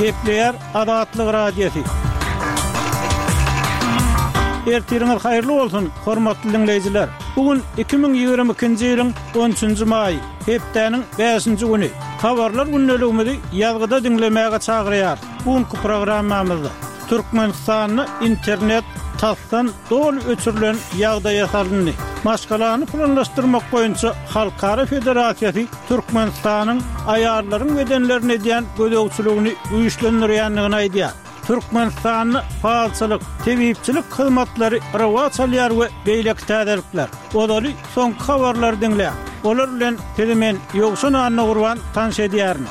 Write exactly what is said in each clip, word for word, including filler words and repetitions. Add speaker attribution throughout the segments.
Speaker 1: Kepler Adatlyk radiosu. Ertiriňiz haýyrly bolsun, hormatly dinleýijiler. Bugün iki bin ýygrimi ikinji ýylyň on üçünji maý, hepdeniň beşinji güni. Habarlar günneligimizi ýazgyda dinlemäge çagyrýar. Bugünkü programmamyzda Türkmenistanyny internet tasdan dol öçürilen ýagdaý ýasalyny, maşgalany planlaşdyrmak boýunça Halkara Federasiýasy Türkmenistanyň aýarlaryň bedenlerine diýen gödögçiligini güýçlendirýändigini aýdýar. Türkmenistanyny faýalçylyk, tebipçilik hyzmatlary rawa çalýar we beýlek täzelikler. Olary soň habarlar dinleýär. Olar bilen telemen ýogşun anna gurban tanış edýärmi?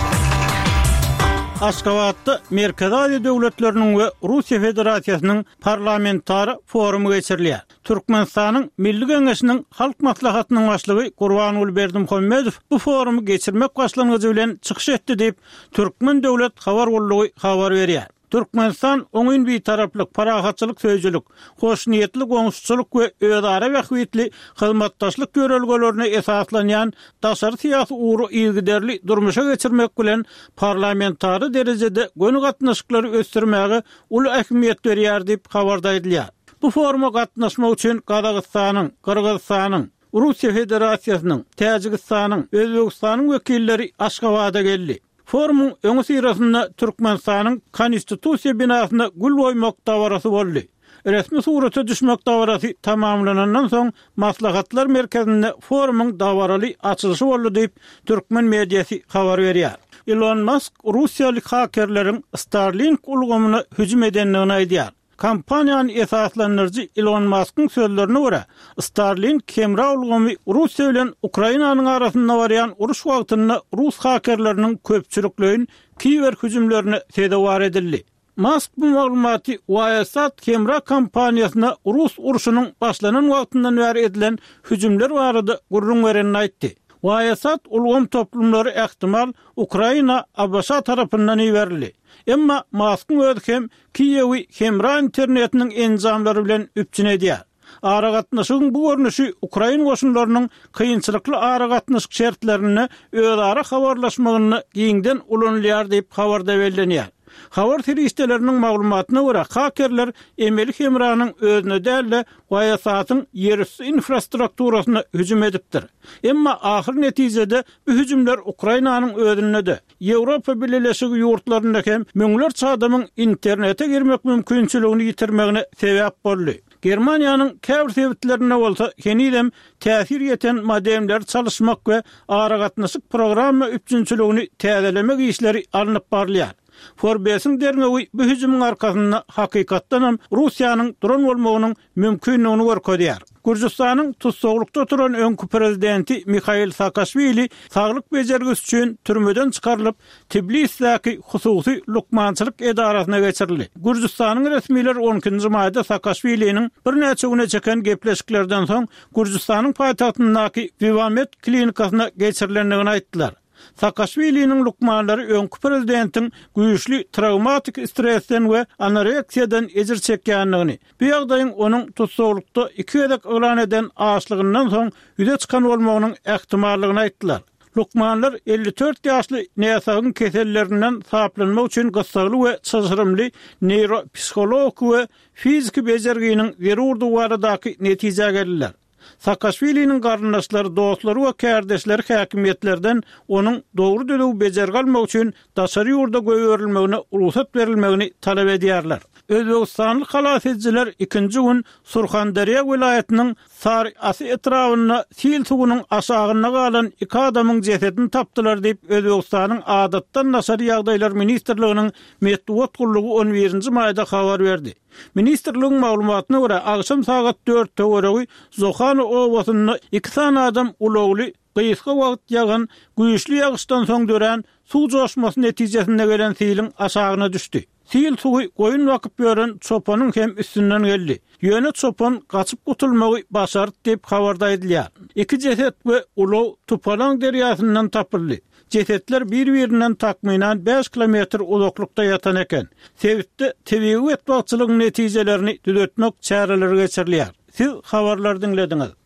Speaker 1: Aşgabatda Merkezi Aziýa döwletleriniň we Russiýa Federasiýasynyň parlamentary forumy geçirilýär. Türkmenistanyň Milli Geňeşiniň halk maslahatynyň başlygy Gurbanuly Berdimuhammedow bu forumy geçirmek başlangyjy bilen çykyş etdi diýip Türkmen döwlet habar gollugy habar berýär. Türkmenistan oňyn bir taraplyk parahatçylyk söýjülik, hoş niýetli goňşuçylyk we özara wagtly hyzmatdaşlyk görelgelerine esaslanýan daşary syýasy uğru ýygyderli durmuşa geçirmek bilen parlamentary derejede gönü gatnaşyklary ösdürmäge uly ähmiýet berýär diýip habarda edilýär. Bu foruma gatnaşmak üçin Gazagystanyň, Kyrgyzstanyň, Russiýa Federasiýasynyň, Täjikistanyň, Özbegistanyň wekilleri Aşgabada geldi. Forumun öňü sirasynda Türkmenistanyň konstitusiýa binasyna gül goýmak dawarasy boldy. Resmi surata düşmek dawarasy tamamlanandan soň maslahatlar merkezinde forumun dawaraly açylyşy boldy diýip Türkmen mediýasy habar berýär. Elon Musk Russiýalyk hakerleriň Starlink ulgamyna hüjüm edenligini aýdýar. Kampaniýany esaslandyrjy Elon Musk'ın sözlerine göre Starlink kemra ulgamy Russiýa bilen Ukrainanyň arasynda barýan uruş wagtynda Rus hakerleriniň köpçüliklerin kiber hüjümlerine sebäp edildi. Musk bu maglumaty Wiresat kemra kampaniýasyna Rus uruşunyň başlanan wagtyndan bäri edilen hüjümler barada gurrun berenini aýtdy. Wiresat ulgam toplumlary ähtimal Ukraina Abşa tarapyndan iberildi. Emma Musk'ın özi hem Kiyewi hemra internetiniň enjamlary bilen üpçün edýär. Ara gatnaşygyň bu görnüşi Ukraina goşunlarynyň kıyınçylykly ara gatnaşyk şertlerini özara habarlaşmagyny giňden ulanylýar diýip habarda bellenýär. Habar teristlerinin maglumatyna görä hakerler emeli hemranyň özüne däl Wiresatyň ýerüstü infrastrukturasyna hüjüm edipdir. Emma ahir netijede bu hüjümler Ukrainanyň özünde, Ýewropa Birleşigi ýurtlarynda hem müňlerçe adamyň internete girmek mümkinçiligini ýitirmegine sebäp boldy. Germaniýanyň käbir sebitlerine bolsa henidem täsir ýeten modemler çalışmak we ara gatnaşyk programma üçinçiligini täzelemek işleri alınıp barylýar. Forbes'in derneği bu hüjümün arkasında hakikatdan hem Russiýanyň dron bolmagynyň mümkinligini görkezýär. Gürjistanyň tutsaglykda oturan öňkü prezidenti Mikhail Saakashvili saglyk bejergisi üçin türmeden çykarylyp Tbilisdäki hususy lukmançylyk edarasyna geçirildi. Gürjistanyň resmiler on ikinji maýda Saakashviliniň bir näçe güne çeken gepleşiklerden soň Gürjistanyň paýtagtyndaky Vivamet klinikasyna geçirilendigini aýtdylar. Saakashviliniň lukmanlary öňkü prezidentiň güýçli travmatik stressden we anoreksiýadan ejir çekýändigini, bu ýagdaýyň onuň tutsaglykda iki ýedek ölen eden açlygyndan soň ýüze çykan bolmagynyň ähtimallygyny aýtdylar. Lukmanlar elli dört ýaşly näsagyň kesellerinden saplanmak üçin gysgaly we çyzgyrymly neuropsikolog we fizik bejerginiň zerurdy baradaky netije geldiler. Saakashviliniň garyndaşlary, dostlary we kärdeşleri häkimiýetlerden onuň dogry dölew bejergi almak üçin daşary ýurda göýerilmegine ruhsat berilmegini talap edýärler. Özbegistanlyk halasatçylar ikinji gün Surxandarya vilayetiniň Sar asy etrawyna sil sugynyň aşagyna galan iki adamyň jesedini tapdylar diýip Özbegistanyň adatdan naşar ýagdaýlar ministrliginiň medeniýet gullugy on birinji maýda habar berdi. Ministrligiň maglumatyna görä akşam saat dörtte göregi Zohany owasyna iki tane adam ulagly gysga wagt ýagan güýçli ýagşdan soň dören suw joşmasy netijesinde gelen silin aşagyna düşdi. Sil suwy goýun wakyp ýören çopanyň hem üstünden geldi. Ýöne çopan gaçyp gutulmagy başardy diýip habarda edilýär. İki jeset we ulaw Tupalan derýasyndan tapyldy. Jesetler bir-birinden takminan beş kilometr uzaklykda ýatan eken. Sebitde tebigy etbagçylygyň netijelerini düzeltmek çäreleri geçirilýär. Siz habarlar dinlediňiz.